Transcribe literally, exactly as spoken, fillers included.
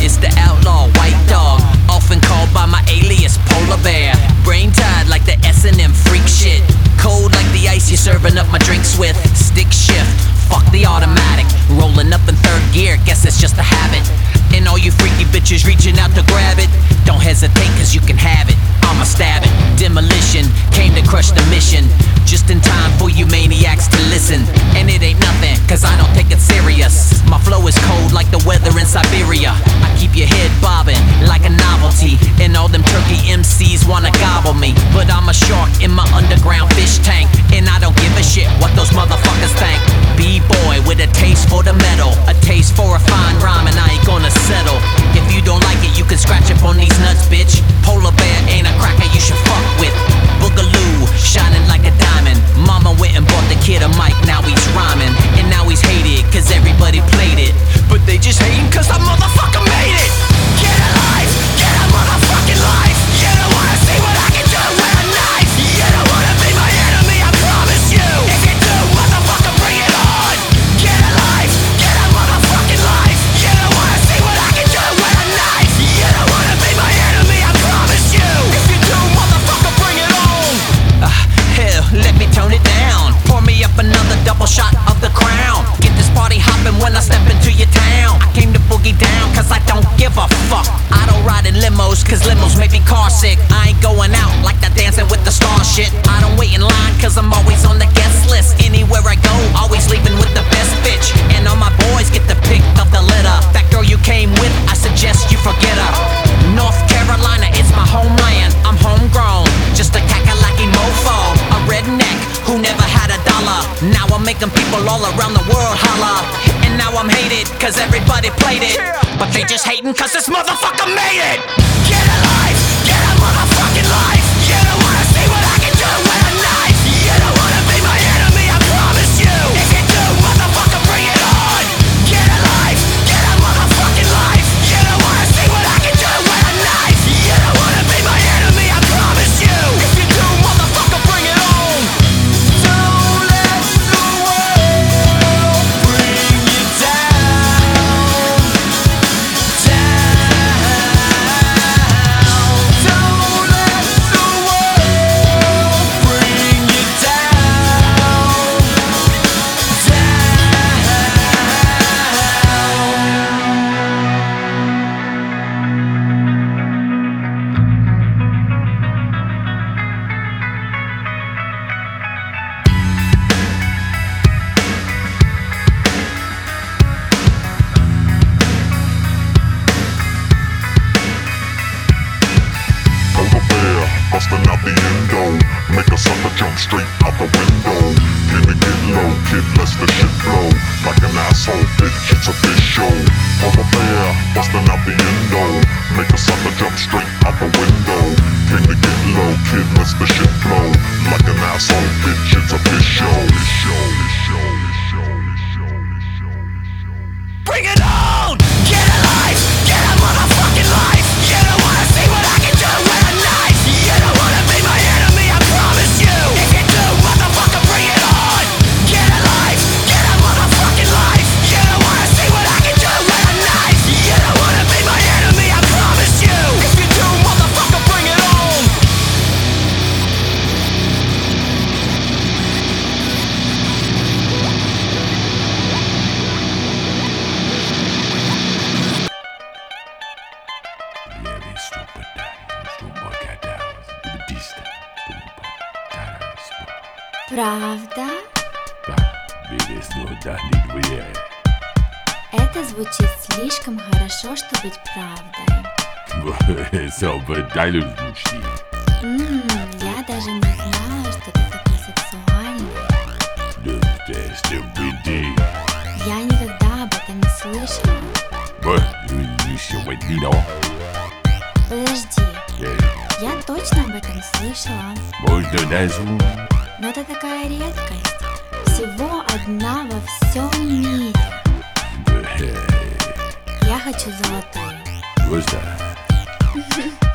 It's the outlaw white dog, often called by my alias Polar Bear. Brain tied like the S and M freak shit. Cold like the ice you're serving up my drinks with. Stick shift, fuck the automatic. Rolling up in third gear, guess it's just a habit. And all you freaky bitches reaching out to grab it, don't hesitate cause you can have it. I'ma stab it. Demolition came to crush the mission, just in time for you maniacs to listen. And it ain't nothing, cause I don't take it serious. My flow is cold like the weather in Siberia. I keep your head bobbing like a novelty, and all them turkey M Cs wanna gobble me. But I'm a shark in my underground fish tank, and I don't give a shit what those motherfuckers think. B-boy with a taste for the metal, a taste for a fine rhyme, and I ain't gonna settle. If you don't like it, you can scratch up on these nuts, bitch. Polar Bear ain't a cracker you should fuck with. Boogaloo, shining like a diamond. Mama went and bought the kid a mic, now he's rhyming. And now he's hated, cause everybody played it. But they just hating cause I motherfucker made it. Get a life, get a motherfucking life. You don't wanna see what I can do with a knife. You don't wanna be my enemy, I promise you. If you do, motherfucker, bring it on. Get a life, get a motherfucking life. You don't wanna see what I can do with a knife. You don't wanna be my enemy, I promise you. If you do, motherfucker, bring it on. Uh, hell, let me tone it down. Pour me up another double shot of the Crown. Get this party hopping when I step into your town. I came to boogie down cause I don't give a fuck. I don't ride in limos cause limos make me car sick. I ain't going out like that dancing with the star shit. I don't wait in line cause I'm always on the guest list. Anywhere I go, always leaving with the best bitch. And all my boys get the pick of the litter. That girl you came with, I suggest you forget her. North Carolina, it's my homeland. I'm homegrown, just a kakalaki mofo. A redneck who never had a dollar. Now I'm making people all around the world holler. And now I'm hated cause everybody played it. But they just hating cause this motherfucker made it. Get a life, get a motherfucking life. You don't wanna see what I can do with a knife. You don't wanna be my enemy, I promise you. If you do, motherfucker, bring it on. Get a life, get a motherfucking life. You don't wanna see what I can do with a knife. You don't wanna be my enemy, I promise you. If you do, motherfucker, bring it on. Don't let the world bring you down, down. Don't let the world bring you down, Polar bear, busting out the endo. Make a sucker jump straight out the window. Can you get low, kid, lets the shit flow. Like an asshole, bitch, it's a fish show. Polar bear, busting out the endo. Make a sucker jump straight out the window. Can you get low, kid, lets the shit flow. Like an asshole, bitch, it's a fish show. Fish show, fish show, fish show, fish show, fish show, fish show. Bring it on! Get a life! Get a motherfucking life! You don't wanna see what I can do with a knife! You don't wanna be my enemy, I promise you! If you do, motherfucker, bring it on! Get a life! Get a motherfucking life! You don't wanna see what I can do with a knife! You don't wanna be my enemy, I promise you! If you do, motherfucker, bring it on! Правда? Да, Это звучит слишком хорошо, чтобы быть правдой. Ммм, я даже не знала, что ты такой сексуальный. Я никогда об этом не слышала. Подожди, я точно об этом слышала. Но это такая редкость. Всего одна во всем мире. Я хочу золотую.